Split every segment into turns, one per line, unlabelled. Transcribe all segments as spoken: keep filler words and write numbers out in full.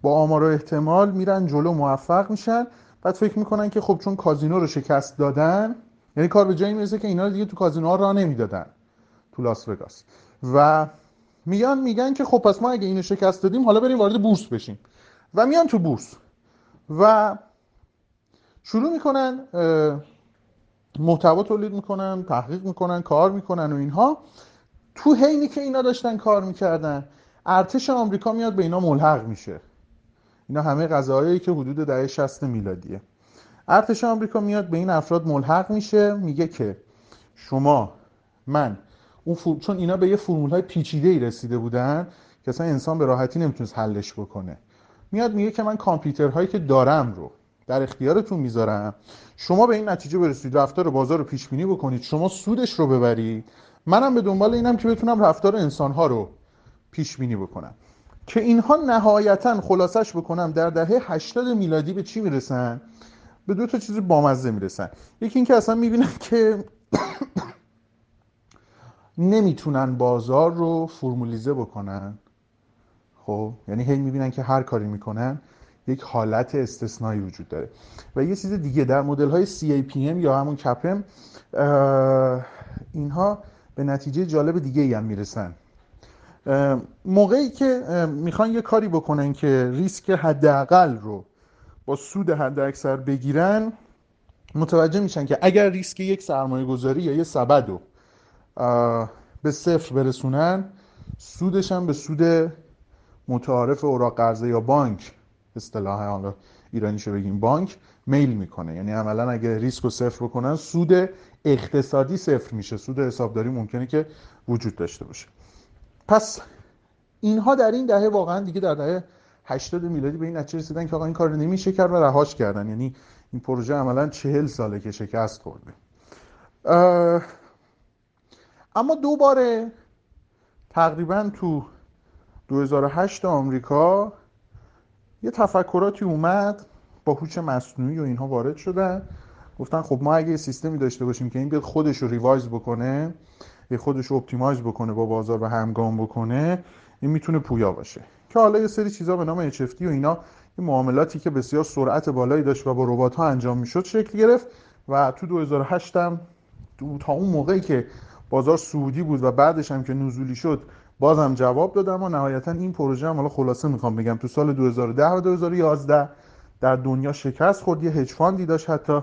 با آمار و احتمال میرن جلو، موفق میشن. بعد فکر میکنن که خب چون کازینو رو شکست دادن، یعنی کار به جایی میرسه که اینا رو دیگه تو کازینوها راه نمیدادن تو لاس وگاس، و میان میگن که خب پس ما اگه اینو شکست دادیم حالا بریم وارد بورس بشیم، و میان تو بورس و شروع میکنن محتوا تولید میکنن، تحقیق میکنن، کار میکنن و اینها. تو حینی که اینا داشتن کار میکردن، ارتش آمریکا میاد به اینا ملحق میشه. اینا همه قضایایی که حدود دهه شصت میلادیه. ارتش آمریکا میاد به این افراد ملحق میشه، میگه که شما، من، اون فور... چون اینا به یه فرمول‌های پیچیده‌ای رسیده بودن که اصلا انسان به راحتی نمیتونست حلش بکنه، میاد میگه که من کامپیوترهایی که دارم رو در اختیارتون میذارم، شما به این نتیجه برسید رفتار بازار رو پیش بینی بکنید، شما سودش رو ببرید، منم به دنبال اینم که بتونم رفتار انسان‌ها رو پیش بینی بکنم. که اینها نهایتاً خلاصش بکنم در دهه هشتاد میلادی به چی میرسن؟ به دو تا چیز بامزه میرسن. یکی این که اصلا میبینن که نمیتونن بازار رو فرمولیزه بکنن. خب یعنی هی میبینن که هر کاری میکنن یک حالت استثنایی وجود داره. و یه چیز دیگه در مدل های سی ای پی ام یا همون کپم، اینها به نتیجه جالب دیگه ای هم میرسن. موقعی که میخوان یه کاری بکنن که ریسک حداقل رو با سود حداکثر بگیرن، متوجه میشن که اگر ریسک یک سرمایه گذاری یا یه سبد رو به صفر برسونن، سودش هم به سود متعارف اوراق قرضه یا بانک، اصطلاح حالا ایرانیشو بگیم بانک، میل میکنه. یعنی عملا اگه ریسک رو صفر بکنن، سود اقتصادی صفر میشه، سود حسابداری ممکنه که وجود داشته باشه. پس اینها در این دهه، واقعا دیگه در دهه هشتاد میلادی به این نتیجه رسیدن که آقا این کار نمیشه کرد و رهاش کردن. یعنی این پروژه عملا چهل ساله که شکست خورده. اما دوباره تقریبا تو دو هزار و هشت آمریکا یه تفکراتی اومد، با هوش مصنوعی و اینها وارد شدن، گفتن خب ما اگه یه سیستمی داشته باشیم که این بیاد خودش رو ریوایز بکنه، یه خودش رو اپتیمایز بکنه، با بازار و همگام بکنه، این میتونه پویا باشه. که حالا یه سری چیزا به نام اچ اف تی و اینا، این معاملاتی که بسیار سرعت بالایی داشت و با ربات‌ها انجام میشد شکل گرفت. و تو دو هزار و هشت هم تا اون موقعی که بازار سعودی بود و بعدش هم که نزولی شد بازم جواب دادم و نهایتا این پروژه هم، حالا خلاصه میخوام بگم، تو سال دو هزار و ده و دو هزار و یازده در دنیا شکست خورد. یه هج فاندی داشت حتی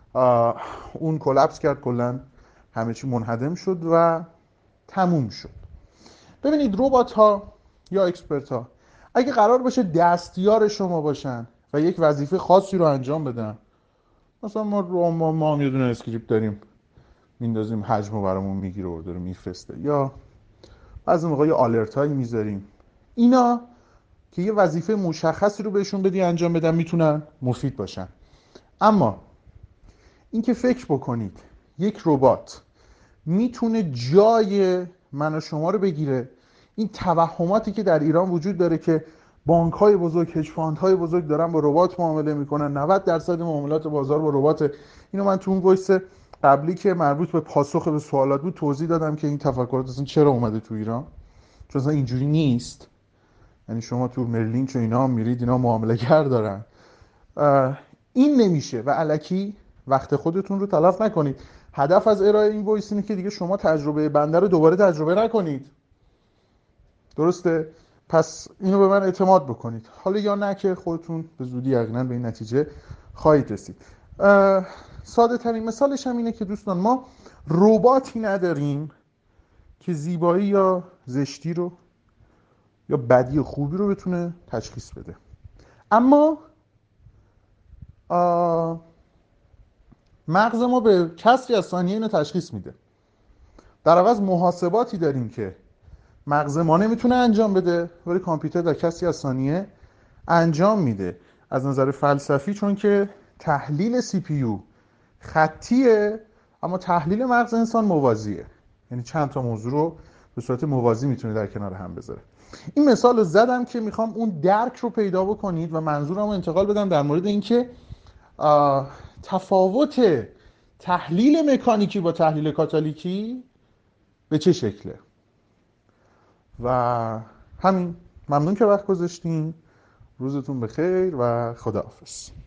اون کلاپس کرد، کلا همه چی منهدم شد و تموم شد. ببینید ربات ها یا اکسپرت ها اگه قرار باشه دستیار شما باشن و یک وظیفه خاصی رو انجام بدن، مثلا ما رو ما, ما هم یه دونه اسکریپت داریم میندازیم حجم رو برامون میگیره و داره میفرسته، یا بعضی موقع یه آلرت هایی میذاریم، اینا که یه وظیفه مشخصی رو بهشون بدی انجام بدن میتونن مفید باشن. اما اینکه فکر بکنید یک ربات میتونه جای من و شما رو بگیره، این توهماتی که در ایران وجود داره که بانک های بزرگ، هج فاند های بزرگ دارن با ربات معامله میکنن، نود درصد معاملات بازار با ربات. اینو من تو اون وایس قبلی که مربوط به پاسخ به سوالات بود توضیح دادم که این تفکرات اصلا چرا اومده تو ایران، چون اصلا اینجوری نیست. یعنی شما تو مرلینچ و اینا میرید، اینا معامله گر دارن. این نمیشه و الکی وقت خودتون رو تلف نکنید. هدف از ارائه این وایس اینه که دیگه شما تجربه بنده رو دوباره تجربه نکنید. درسته؟ پس اینو به من اعتماد بکنید، حالا یا نه که خودتون به زودی یقینا به این نتیجه خواهید رسید. ساده ترین مثالش هم اینه که دوستان ما رباتی نداریم که زیبایی یا زشتی رو یا بدی و خوبی رو بتونه تشخیص بده. اما مغز ما به کسری از ثانیه اینو تشخیص میده. در عوض محاسباتی داریم که مغز ما نمیتونه انجام بده ولی کامپیوتر در کسری از ثانیه انجام میده. از نظر فلسفی، چون که تحلیل سی پی یو خطیه اما تحلیل مغز انسان موازیه، یعنی چند تا موضوع رو به صورت موازی میتونه در کنار هم بذاره. این مثال رو زدم که میخوام اون درک رو پیدا بکنید و منظورم رو انتقال بدم در مورد اینکه تفاوت تحلیل مکانیکی با تحلیل کاتالیکی به چه شکله. و همین، ممنون که وقت گذاشتین. روزتون بخیر و خداحافظ.